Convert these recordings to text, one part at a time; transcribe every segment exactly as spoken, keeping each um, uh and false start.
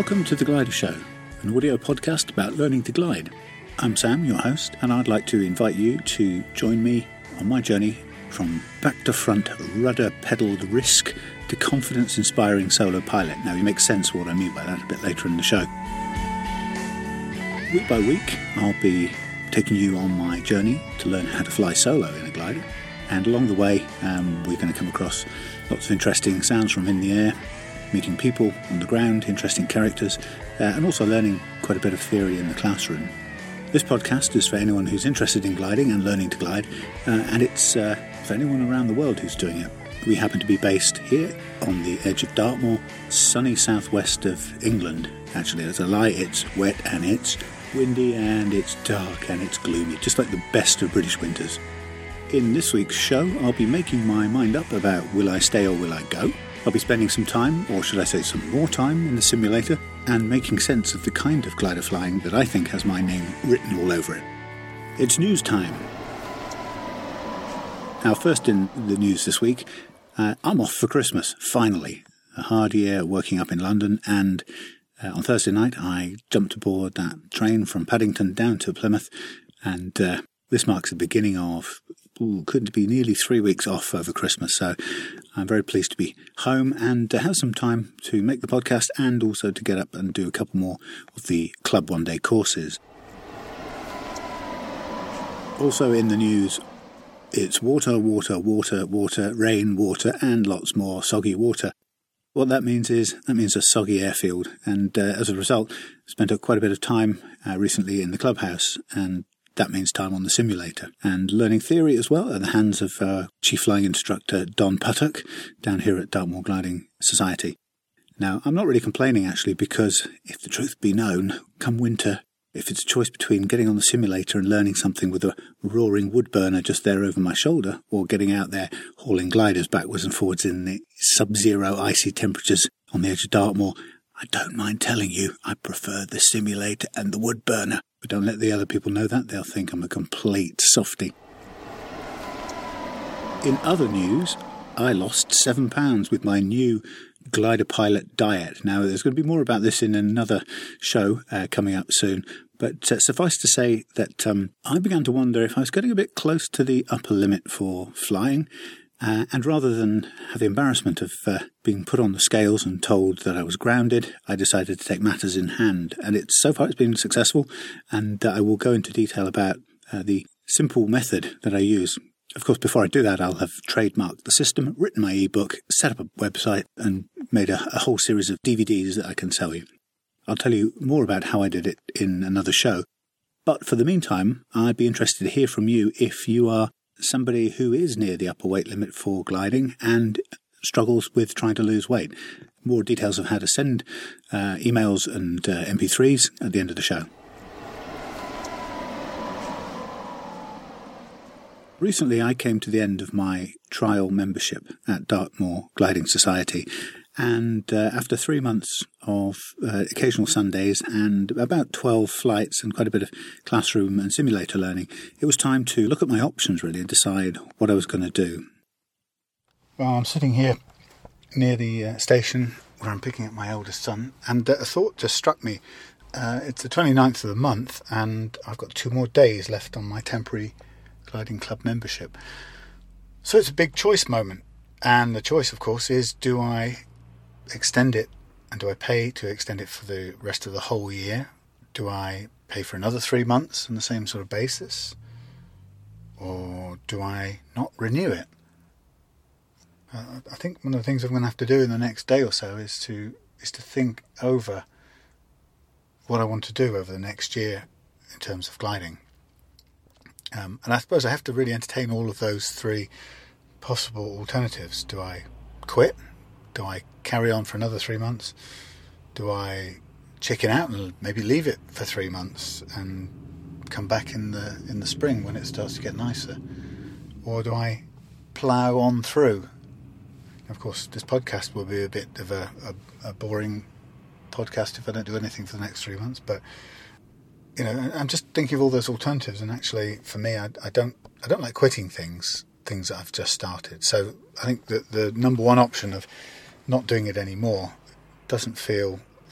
Welcome to The Glider Show, an audio podcast about learning to glide. I'm Sam, your host, and I'd like to invite you to join me on my journey from back-to-front, rudder-pedalled risk to confidence-inspiring solo pilot. Now, you make sense what I mean by that a bit later in the show. Week by week, I'll be taking you on my journey to learn how to fly solo in a glider. And along the way, um, we're going to come across lots of interesting sounds from in the air, meeting people on the ground, interesting characters, uh, and also learning quite a bit of theory in the classroom. This podcast is for anyone who's interested in gliding and learning to glide, uh, and it's uh, for anyone around the world who's doing it. We happen to be based here on the edge of Dartmoor, sunny southwest of England. Actually, there's a lie, it's wet and it's windy and it's dark and it's gloomy, just like the best of British winters. In this week's show, I'll be making my mind up about will I stay or will I go? I'll be spending some time, or should I say some more time, in the simulator and making sense of the kind of glider flying that I think has my name written all over it. It's news time. Now, first in the news this week, uh, I'm off for Christmas, finally. A hard year working up in London, and uh, on Thursday night I jumped aboard that train from Paddington down to Plymouth, and uh, this marks the beginning of Ooh, could be nearly three weeks off over Christmas, so I'm very pleased to be home and to have some time to make the podcast and also to get up and do a couple more of the Club One Day courses. Also in the news, it's water, water, water, water, rain, water, and lots more soggy water. What that means is, that means a soggy airfield, and uh, as a result, spent quite a bit of time uh, recently in the clubhouse, and that means time on the simulator and learning theory as well at the hands of uh, Chief Flying Instructor Don Puttock down here at Dartmoor Gliding Society. Now, I'm not really complaining actually, because if the truth be known, come winter, if it's a choice between getting on the simulator and learning something with a roaring wood burner just there over my shoulder, or getting out there hauling gliders backwards and forwards in the sub-zero icy temperatures on the edge of Dartmoor, I don't mind telling you, I prefer the simulator and the wood burner. But don't let the other people know that. They'll think I'm a complete softie. In other news, I lost seven pounds with my new glider pilot diet. Now, there's going to be more about this in another show uh, coming up soon. But uh, suffice to say that um, I began to wonder if I was getting a bit close to the upper limit for flying. Uh, and rather than have the embarrassment of uh, being put on the scales and told that I was grounded, I decided to take matters in hand. And it's so far it's been successful, and uh, I will go into detail about uh, the simple method that I use. Of course, before I do that, I'll have trademarked the system, written my ebook, set up a website, and made a, a whole series of D V Ds that I can sell you. I'll tell you more about how I did it in another show. But for the meantime, I'd be interested to hear from you if you are somebody who is near the upper weight limit for gliding and struggles with trying to lose weight. More details of how to send uh, emails and uh, M P threes at the end of the show. Recently I came to the end of my trial membership at Dartmoor Gliding Society, and uh, after three months of uh, occasional Sundays and about twelve flights and quite a bit of classroom and simulator learning, it was time to look at my options really and decide what I was going to do. Well, I'm sitting here near the uh, station where I'm picking up my eldest son, and uh, a thought just struck me. Uh, it's the twenty-ninth of the month, and I've got two more days left on my temporary gliding club membership. So it's a big choice moment, and the choice, of course, is do I extend it, and do I pay to extend it for the rest of the whole year? Do I pay for another three months on the same sort of basis? Or do I not renew it? Uh, I think one of the things I'm going to have to do in the next day or so is to is to think over what I want to do over the next year in terms of gliding. Um, and I suppose I have to really entertain all of those three possible alternatives. Do I quit? Do I carry on for another three months? Do I chicken out and maybe leave it for three months and come back in the in the spring when it starts to get nicer? Or do I plough on through? Of course, this podcast will be a bit of a, a, a boring podcast if I don't do anything for the next three months. But you know, I'm just thinking of all those alternatives, and actually, for me, I, I don't I don't like quitting things things that I've just started. So I think that the number one option of not doing it anymore doesn't feel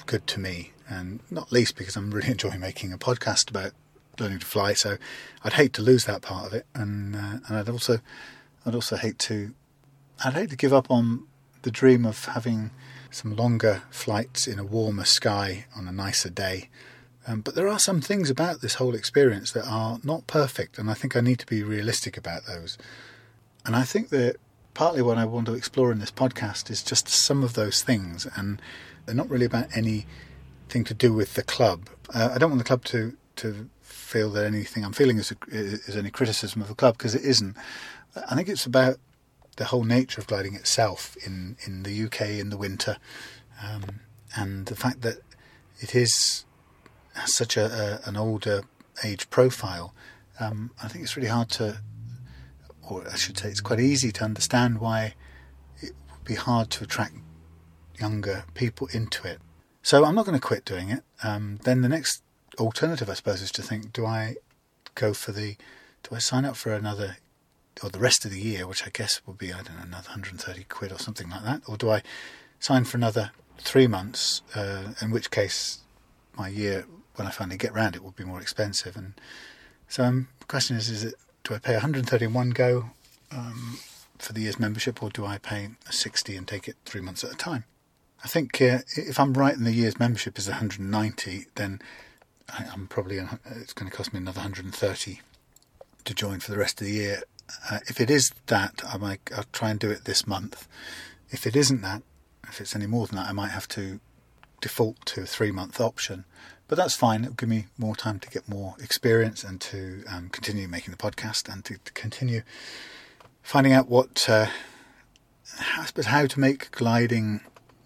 good to me, and not least because I'm really enjoying making a podcast about learning to fly. So I'd hate to lose that part of it, and uh, and I'd also I'd also hate to I'd hate to give up on the dream of having some longer flights in a warmer sky on a nicer day. Um, but there are some things about this whole experience that are not perfect, and I think I need to be realistic about those. And I think that partly what I want to explore in this podcast is just some of those things, and they're not really about anything to do with the club. Uh, I don't want the club to, to feel that anything I'm feeling is, a, is any criticism of the club, because it isn't. I think it's about the whole nature of gliding itself in, in the U K in the winter, um, and the fact that it is such a, a an older age profile. Um, I think it's really hard to, or I should say it's quite easy to understand why it would be hard to attract younger people into it. So I'm not going to quit doing it. Um, then the next alternative, I suppose, is to think, do I go for the, do I sign up for another, or the rest of the year, which I guess will be, I don't know, another one hundred thirty quid or something like that, or do I sign for another three months, uh, in which case my year, when I finally get round it, will be more expensive. And so um, the question is, is it, do I pay one hundred thirty in one go um, for the year's membership, or do I pay sixty and take it three months at a time? I think uh, if I'm right and the year's membership is one hundred ninety, then I, I'm probably, it's going to cost me another one hundred thirty to join for the rest of the year. Uh, if it is that, I might, I'll try and do it this month. If it isn't that, if it's any more than that, I might have to default to a three-month option. But that's fine. It'll give me more time to get more experience and to um, continue making the podcast and to, to continue finding out what, uh, I suppose, how to make gliding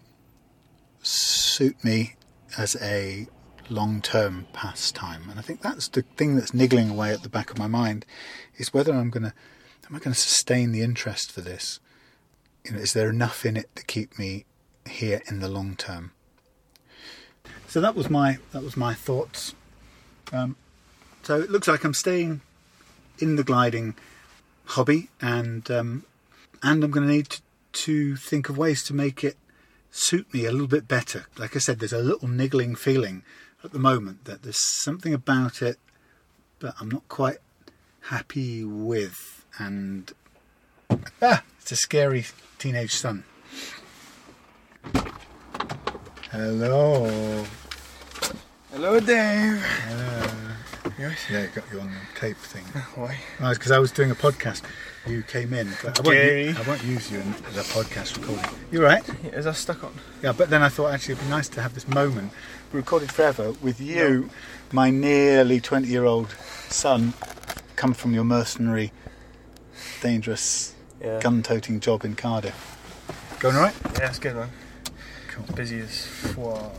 suit me as a long-term pastime. And I think that's the thing that's niggling away at the back of my mind, is whether I'm going to, am I going to sustain the interest for this? You know, is there enough in it to keep me here in the long term? So that was my that was my thoughts. Um, so it looks like I'm staying in the gliding hobby, and um, and I'm going to need to, to think of ways to make it suit me a little bit better. Like I said, there's a little niggling feeling at the moment that there's something about it that I'm not quite happy with, and ah, it's a scary teenage son. Hello. Hello, Dave. Hello. Yes? Yeah, got you on the tape thing. Why? Oh, it's because I was doing a podcast. You came in, but I won't, Gary. I won't use you in, as a podcast recording. You right? Yeah, is that stuck on? Yeah, but then I thought actually it'd be nice to have this moment recorded forever with you, no. my nearly twenty-year-old son, come from your mercenary, dangerous, yeah. gun-toting job in Cardiff. Going all right? Yeah, it's good, man. Cool. Busy as fuck.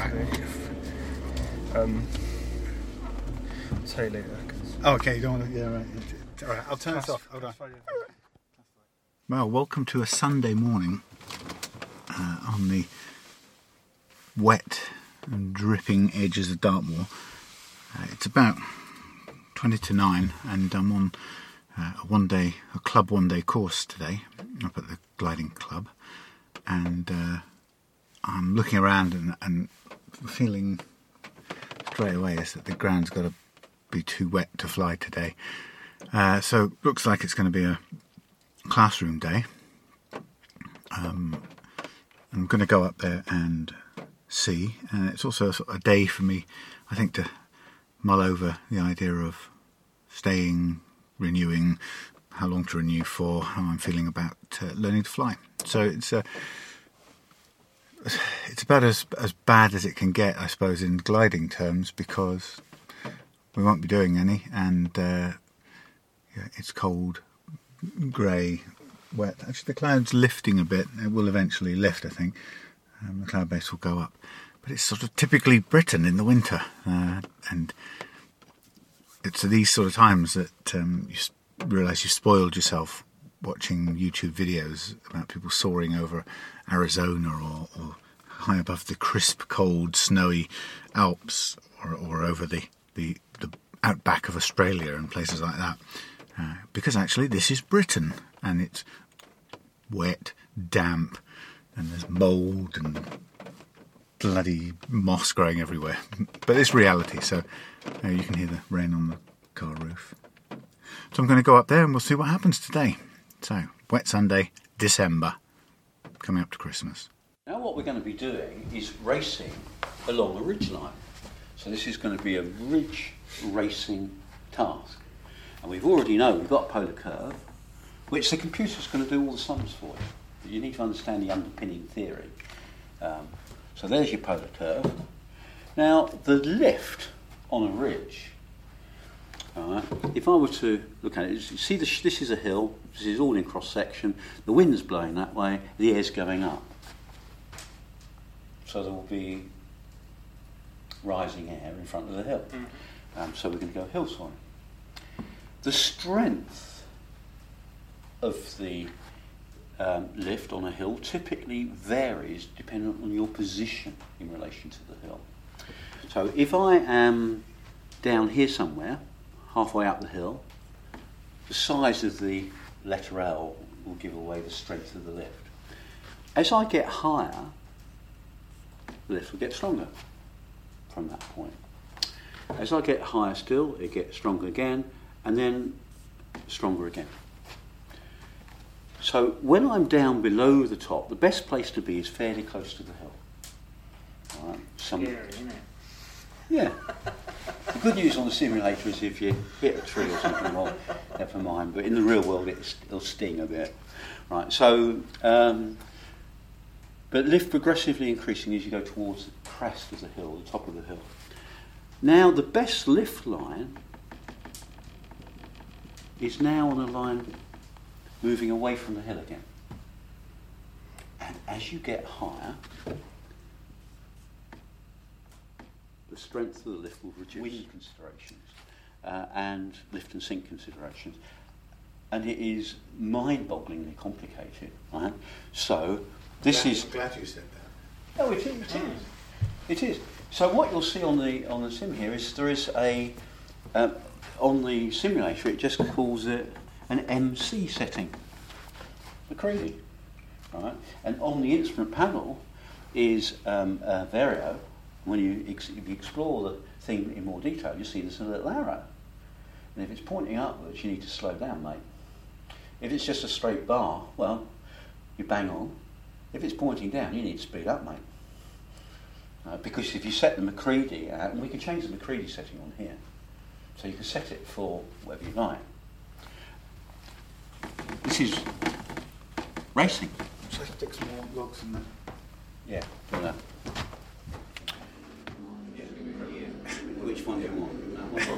Um, I'll tell you later. Oh, okay, you don't want to... Yeah, right. All right, I'll turn this off. Hold on. Well, welcome to a Sunday morning uh, on the wet and dripping edges of Dartmoor. Uh, it's about twenty to nine, and I'm on uh, a one-day, a club one-day course today up at the gliding club, and uh, I'm looking around and, and feeling straight away is that the ground's got to be too wet to fly today. Uh, so looks like it's going to be a classroom day. Um, I'm going to go up there and see, and it's also a, sort of a day for me, I think, to mull over the idea of staying, renewing, how long to renew for, how I'm feeling about uh, learning to fly. So it's uh, it's about as as bad as it can get, I suppose, in gliding terms, because we won't be doing any, and uh, yeah, it's cold, grey, wet. Actually, the cloud's lifting a bit. It will eventually lift, I think. Um, the cloud base will go up. But it's sort of typically Britain in the winter, uh, and it's at these sort of times that um, you realise you've spoiled yourself watching YouTube videos about people soaring over Arizona or, or high above the crisp, cold, snowy Alps, or, or over the, the, the outback of Australia and places like that. Uh, because actually this is Britain, and it's wet, damp, and there's mould and bloody moss growing everywhere. But it's reality, so uh, you can hear the rain on the car roof. So I'm going to go up there and we'll see what happens today. So, wet Sunday, December, coming up to Christmas. Now what we're going to be doing is racing along a ridge line. So this is going to be a ridge racing task. And we've already know we've got a polar curve, which the computer's going to do all the sums for you. But you need to understand the underpinning theory. Um, so there's your polar curve. Now the lift on a ridge, all right, if I were to look at it, you see this, this is a hill, this is all in cross section, the wind's blowing that way, the air's going up. So there will be rising air in front of the hill. Mm-hmm. Um, so we're going to go hill soaring. The strength of the um, lift on a hill typically varies depending on your position in relation to the hill. So if I am down here somewhere, halfway up the hill, the size of the letter L will give away the strength of the lift. As I get higher, the lift will get stronger from that point. As I get higher still, it gets stronger again, and then stronger again. So when I'm down below the top, the best place to be is fairly close to the hill. All right, some, Scary, isn't it? Yeah. The good news on the simulator is if you hit a tree or something, well, never mind. But in the real world, it's, it'll sting a bit. Right. So, um, but lift progressively increasing as you go towards the crest of the hill, the top of the hill. Now, the best lift line is now on a line moving away from the hill again. And as you get higher, the strength of the lift will reduce. Wind considerations uh, and lift and sink considerations. And it is mind-bogglingly complicated, right? So, this glad, is... I'm glad you said that. Oh, it is, it is. It is. So what you'll see on the on the sim here is there is a... Um, on the simulator, it just calls it an M C setting. McCready. Right? And on the instrument panel is um, a Vario. When you, ex- if you explore the thing in more detail, you see there's a little arrow. And if it's pointing upwards, you need to slow down, mate. If it's just a straight bar, well, you bang on. If it's pointing down, you need to speed up, mate. Uh, because if you set the McCready out, and we can change the McCready setting on here, so you can set it for whatever you like. This is racing. Should I stick some more logs in there? Yeah, do that. Which one do you want? That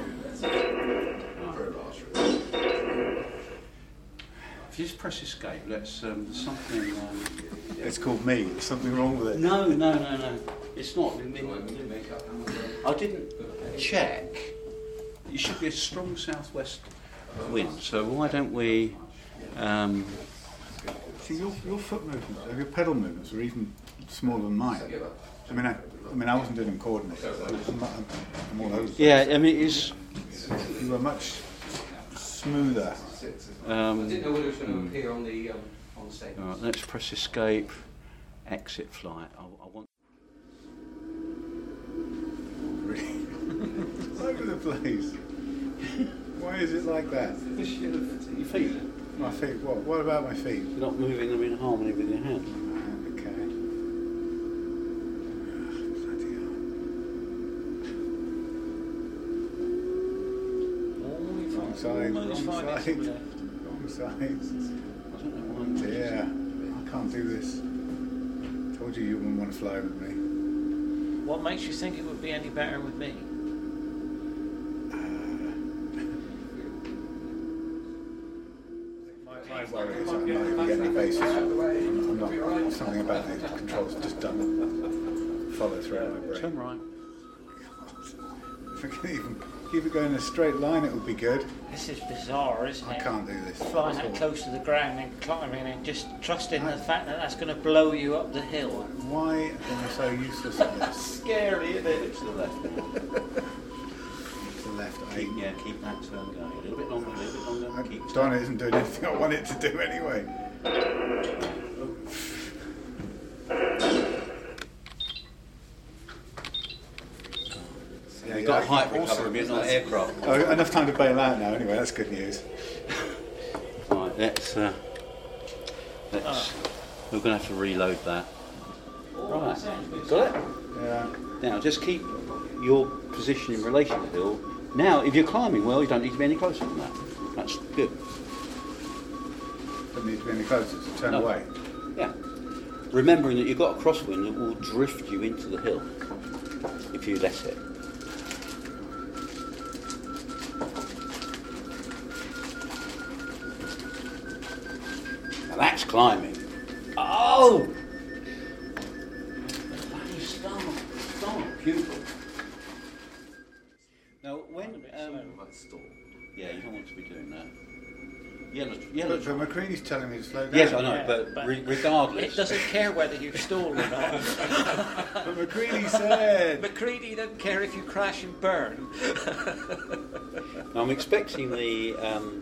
one? If you just press escape, let's, um, there's something... Um, It's called me. There's something wrong with it. no, no, no, no. It's not. I didn't check. It should be a strong southwest wind, so why don't we... Um, See, your, your foot movements, your pedal movements are even smaller than mine. I mean, I, I mean, I wasn't doing them coordinated. I'm, not, I'm, I'm all over. yeah, I mean, it's... You were much smoother. Um, I didn't know whether it was going to appear on the um, on the statement. all right, let's press escape, exit flight. I, I want... All over the place. Why is it like that? Your feet. My feet. What? What about my feet? You're not moving them in harmony with your hand. Okay. Bloody hell. Wrong side. Wrong side. Wrong side. I don't know why I'm doing this. Yeah. I can't do this. Told you you wouldn't want to fly with me. What makes you think it would be any better with me? My worry is I'm not even getting the basis. I'm not. Something about the controls just don't follow through my brain. Turn right. If I can even keep it going in a straight line, it would be good. This is bizarre, isn't I it? can't do this. Flying that close to the ground and climbing and just trusting the fact that that's going to blow you up the hill. Why am I so useless at this? Scary, isn't it? It's to the left. To the left, I Keep, yeah, keep that turn going. A little bit longer, a little bit longer. Keep Don isn't doing anything I want it to do anyway. Yeah, You've yeah, got I height can recovery, but not aircraft. Oh, enough time to bail out now. Anyway, that's good news. Right, let's. Uh, let's. Oh. We're going to have to reload that. Right, got it. Yeah. Now, just keep your position in relation to the hill. Now, if you're climbing well, you don't need to be any closer than that. That's good. Doesn't need to be any closer. So turn No. away. Yeah. Remembering that you've got a crosswind that will drift you into the hill if you let it. Now that's climbing. Oh! Bloody start. Start. Beautiful. Now, when. Um, yeah, you don't want to be doing that. Yellow, yellow. But, but McCready's telling me to slow down. Yes, I know, Yeah, but, but re- regardless. It doesn't care whether you've stalled or not. But McCready said. McCready don't care if you crash and burn. Now, I'm expecting the um,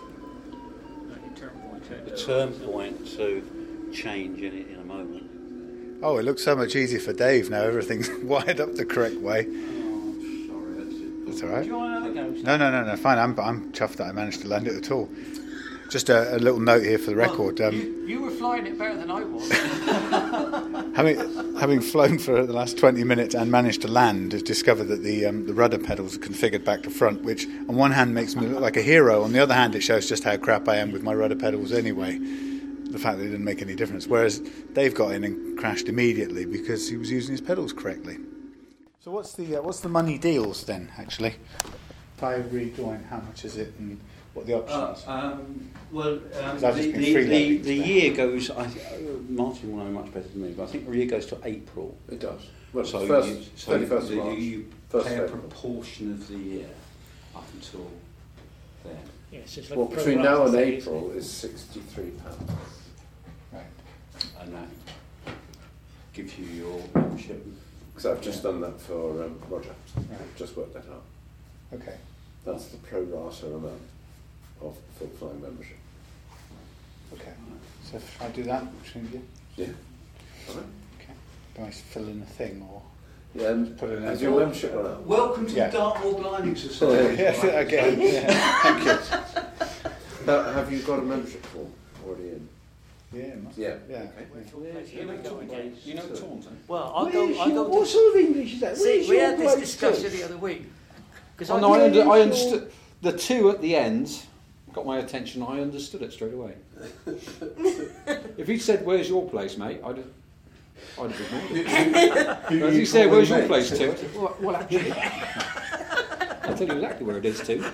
the turn point to change in it in a moment. Oh, it looks so much easier for Dave now. Everything's wired up the correct way. Oh, sorry, that's it. That's all right. Do you want another go? No, no, no, no. Fine. I'm, I'm chuffed that I managed to land it at all. Just a, a little note here for the record. Well, Um, you, you were flying it better than I was. having having flown for the last twenty minutes and managed to land, I've discovered that the um, the rudder pedals are configured back to front, which on one hand makes me look like a hero. On the other hand, it shows just how crap I am with my rudder pedals anyway. The fact that it didn't make any difference. Whereas Dave got in and crashed immediately because he was using his pedals correctly. So what's the uh, what's the money deals then? Actually, if I rejoin, how much is it and what are the options? Uh, um, well, um, I've the, just been the, the, freeloading the today. year goes. I, th- uh, Martin will know much better than me, but I think the year goes to April. It does. Well, So first, you, so thirty-first of you, March. you First pay a April. proportion of the year up until then. Yes, it's like Well, a between pro-rata now and thing, isn't April it? is sixty-three pounds. Right. And that gives you your membership. Because I've just done that for um, Roger. Right. I've just worked that out. Okay. That's the pro rata amount of full flying membership. Okay. So if I do that, shouldn't you? Yeah. All right. Okay. Do I fill in a thing or? Yeah, and Put it in has there. your membership run out? Welcome to Yeah. the Dartmoor Gliding Society. Yes, again. Yeah. Thank you. Uh, have you got a membership form already in? Yeah. it must- Yeah. Yeah. Okay. Here we go again. You know Taunton? Well, I'll Where's go. your- I'll go what to, sort of English is that? see, Where's we your had this bloke discussion to? the other week. Because Oh, I no, I, under, I Where's understood. The two at the end got my attention. I understood it straight away. If he'd said, "Where's your place, mate?" I'd have, I'd have ignored it. But as he said, "Where's your place, too?" I said, well, well, actually, I'll tell you exactly where it is, too.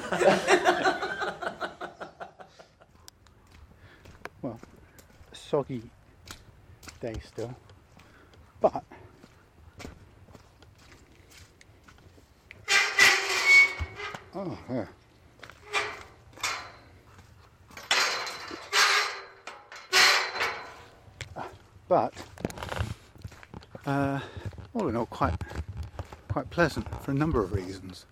Well, a soggy day still, but oh yeah. But uh, all in all, quite quite pleasant for a number of reasons.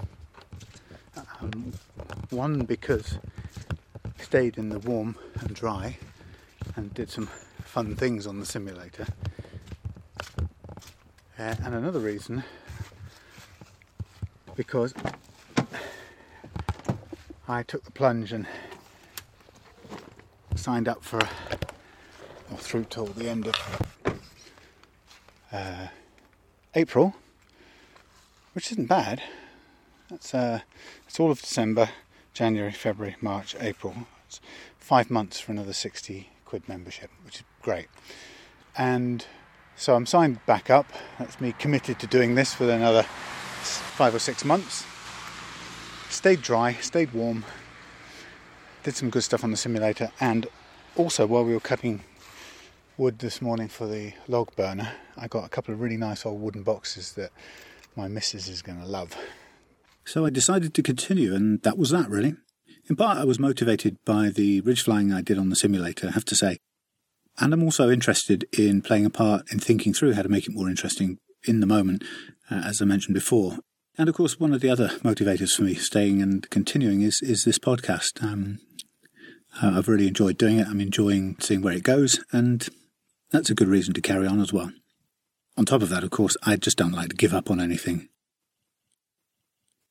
Um, one, because I stayed in the warm and dry and did some fun things on the simulator. Uh, and another reason, because I took the plunge and signed up for, or through till the end of uh, April, which isn't bad. That's uh, it's all of December, January, February, March, April. It's five months for another sixty quid membership, which is great. And so I'm signed back up. That's me committed to doing this for another five or six months. Stayed dry, stayed warm, did some good stuff on the simulator, and also while we were cutting wood this morning for the log burner, I got a couple of really nice old wooden boxes that my missus is going to love. So I decided to continue, and that was that, really. In part, I was motivated by the ridge flying I did on the simulator, I have to say. And I'm also interested in playing a part in thinking through how to make it more interesting in the moment, uh, as I mentioned before. And of course, one of the other motivators for me staying and continuing is, is this podcast. Um, uh, I've really enjoyed doing it. I'm enjoying seeing where it goes, and that's a good reason to carry on as well. On top of that, of course, I just don't like to give up on anything.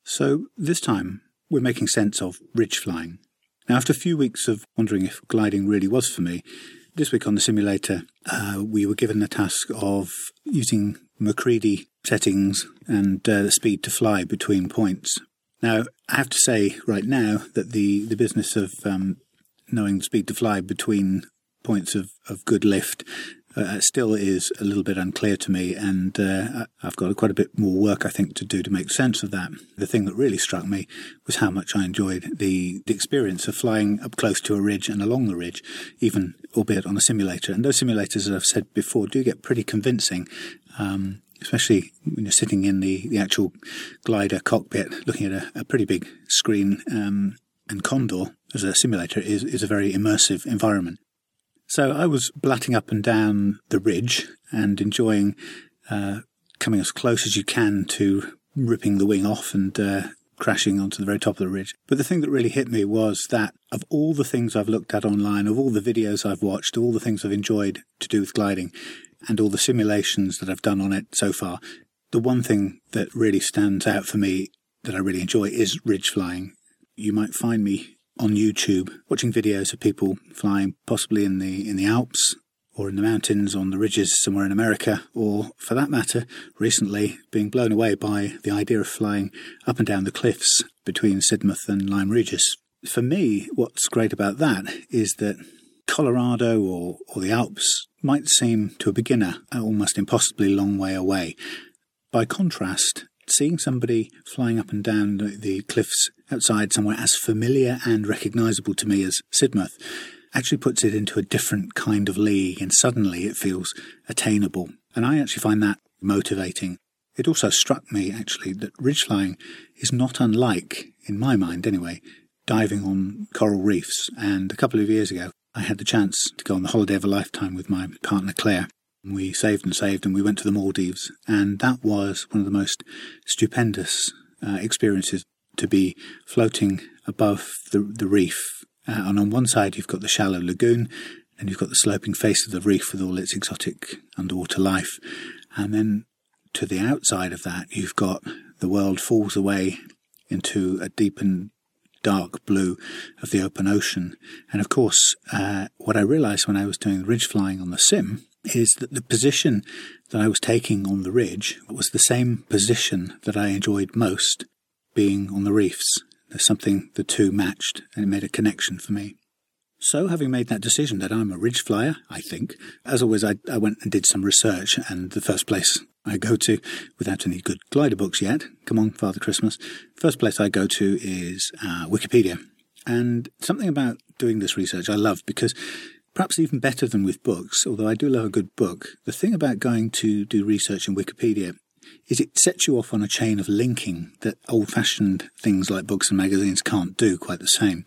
So this time we're making sense of ridge flying. Now, after a few weeks of wondering if gliding really was for me, this week on the simulator uh, we were given the task of using MacCready settings and uh, the speed to fly between points. Now, I have to say right now that the, the business of um, knowing the speed to fly between points of, of good lift uh, still is a little bit unclear to me, and uh, I've got quite a bit more work, I think, to do to make sense of that. The thing that really struck me was how much I enjoyed the, the experience of flying up close to a ridge and along the ridge, even albeit on a simulator. And those simulators, as I've said before, do get pretty convincing, um, especially when you're sitting in the, the actual glider cockpit looking at a, a pretty big screen. Um, and Condor, as a simulator, is, is a very immersive environment. So I was blatting up and down the ridge and enjoying uh, coming as close as you can to ripping the wing off and uh, crashing onto the very top of the ridge. But the thing that really hit me was that of all the things I've looked at online, of all the videos I've watched, all the things I've enjoyed to do with gliding, and all the simulations that I've done on it so far, the one thing that really stands out for me that I really enjoy is ridge flying. You might find me on YouTube watching videos of people flying possibly in the in the Alps or in the mountains on the ridges somewhere in America, or for that matter recently being blown away by the idea of flying up and down the cliffs between Sidmouth and Lyme Regis. For me, what's great about that is that Colorado or, or the Alps might seem to a beginner an almost impossibly long way away. By contrast, seeing somebody flying up and down the cliffs outside somewhere as familiar and recognisable to me as Sidmouth actually puts it into a different kind of league, and suddenly it feels attainable. And I actually find that motivating. It also struck me, actually, that ridge flying is not unlike, in my mind anyway, diving on coral reefs. And a couple of years ago, I had the chance to go on the holiday of a lifetime with my partner Claire. We saved and saved and we went to the Maldives, and that was one of the most stupendous uh, experiences, to be floating above the, the reef. Uh, and on one side you've got the shallow lagoon, and you've got the sloping face of the reef with all its exotic underwater life. And then to the outside of that you've got the world falls away into a deep and dark blue of the open ocean. And of course, uh, what I realised when I was doing ridge flying on the sim is that the position that I was taking on the ridge was the same position that I enjoyed most being on the reefs. There's something the two matched, and it made a connection for me. So, having made that decision that I'm a ridge flyer, I think, as always, I, I went and did some research, and the first place I go to, without any good glider books yet, come on, Father Christmas, first place I go to is uh, Wikipedia. And something about doing this research I love, because perhaps even better than with books, although I do love a good book, the thing about going to do research in Wikipedia is it sets you off on a chain of linking that old-fashioned things like books and magazines can't do quite the same.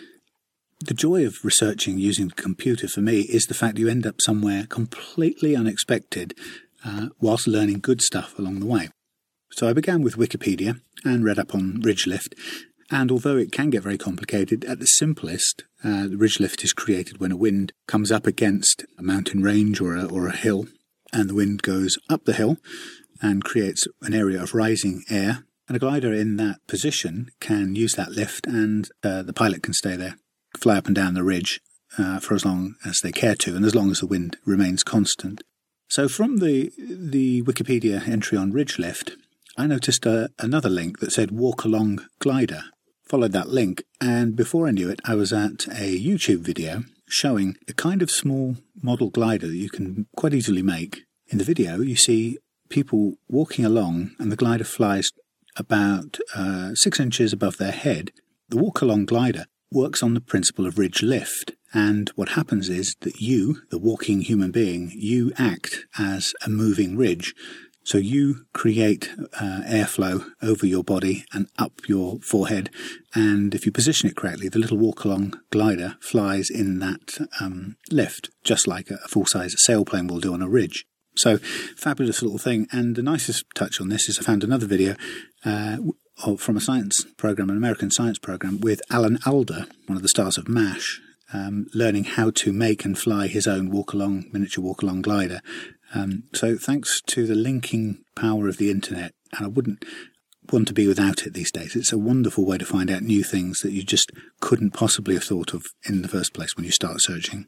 The joy of researching using the computer for me is the fact you end up somewhere completely unexpected uh, whilst learning good stuff along the way. So I began with Wikipedia and read up on ridge lift. And although it can get very complicated, at the simplest, uh, the ridge lift is created when a wind comes up against a mountain range or a, or a hill, and the wind goes up the hill and creates an area of rising air. And a glider in that position can use that lift, and uh, the pilot can stay there, fly up and down the ridge uh, for as long as they care to, and as long as the wind remains constant. So from the the Wikipedia entry on ridge lift, I noticed uh, another link that said walk along glider. Followed that link, and before I knew it, I was at a YouTube video showing a kind of small model glider that you can quite easily make. In the video, you see people walking along, and the glider flies about uh, six inches above their head. The walk-along glider works on the principle of ridge lift, and what happens is that you, the walking human being, you act as a moving ridge. So you create uh, airflow over your body and up your forehead, and if you position it correctly, the little walk-along glider flies in that um, lift, just like a full-size sailplane will do on a ridge. So, fabulous little thing. And the nicest touch on this is I found another video uh, from a science program, an American science program, with Alan Alda, one of the stars of MASH, um, learning how to make and fly his own walk-along, miniature walk-along glider. Um, so thanks to the linking power of the internet, and I wouldn't want to be without it these days. It's a wonderful way to find out new things that you just couldn't possibly have thought of in the first place when you start searching.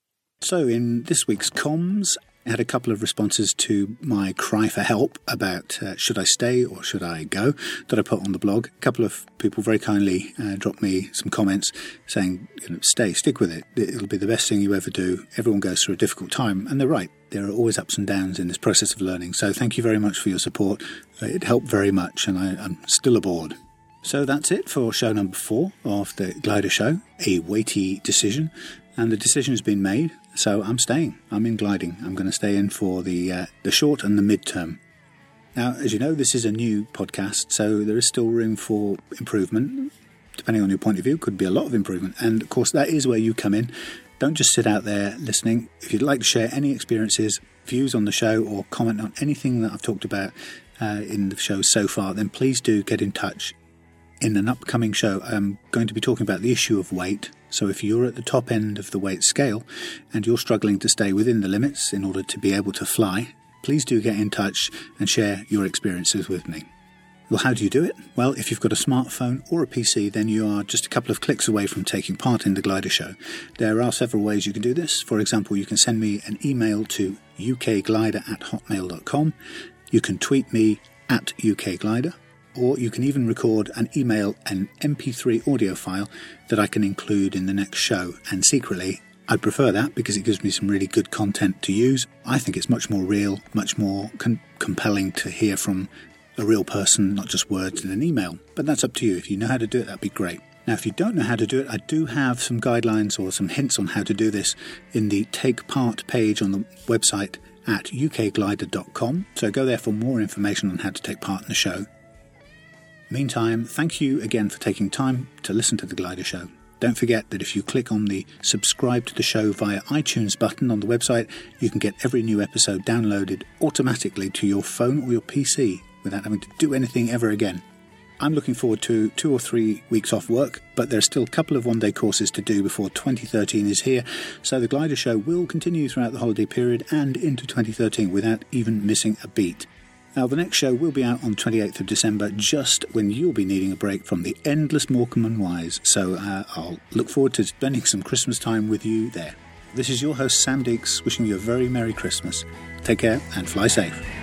So in this week's comms, I had a couple of responses to my cry for help about uh, should I stay or should I go that I put on the blog. A couple of people very kindly uh, dropped me some comments saying, you know, stay, stick with it. It'll be the best thing you ever do. Everyone goes through a difficult time. And they're right. There are always ups and downs in this process of learning. So thank you very much for your support. Uh, it helped very much and I, I'm still aboard. So that's it for show number four of the Glider Show, a weighty decision. And the decision has been made, so I'm staying. I'm in gliding. I'm going to stay in for the uh, the short and the mid-term. Now, as you know, this is a new podcast, so there is still room for improvement. Depending on your point of view, could be a lot of improvement. And, of course, that is where you come in. Don't just sit out there listening. If you'd like to share any experiences, views on the show, or comment on anything that I've talked about uh, in the show so far, then please do get in touch. In an upcoming show, I'm going to be talking about the issue of weight. So if you're at the top end of the weight scale and you're struggling to stay within the limits in order to be able to fly, please do get in touch and share your experiences with me. Well, how do you do it? Well, if you've got a smartphone or a P C, then you are just a couple of clicks away from taking part in the Glider Show. There are several ways you can do this. For example, you can send me an email to u k glider at hotmail dot com. You can tweet me at u k glider. Or you can even record and email an M P three audio file that I can include in the next show. And secretly, I'd prefer that because it gives me some really good content to use. I think it's much more real, much more con- compelling to hear from a real person, not just words in an email. But that's up to you. If you know how to do it, that'd be great. Now, if you don't know how to do it, I do have some guidelines or some hints on how to do this in the Take Part page on the website at u k glider dot com. So go there for more information on how to take part in the show. Meantime, thank you again for taking time to listen to The Glider Show. Don't forget that if you click on the subscribe to the show via iTunes button on the website, you can get every new episode downloaded automatically to your phone or your P C without having to do anything ever again. I'm looking forward to two or three weeks off work, but there are still a couple of one-day courses to do before twenty thirteen is here, so The Glider Show will continue throughout the holiday period and into twenty thirteen without even missing a beat. Now, the next show will be out on the twenty-eighth of December, just when you'll be needing a break from the endless Morecambe and Wise. So uh, I'll look forward to spending some Christmas time with you there. This is your host, Sam Deeks, wishing you a very Merry Christmas. Take care and fly safe.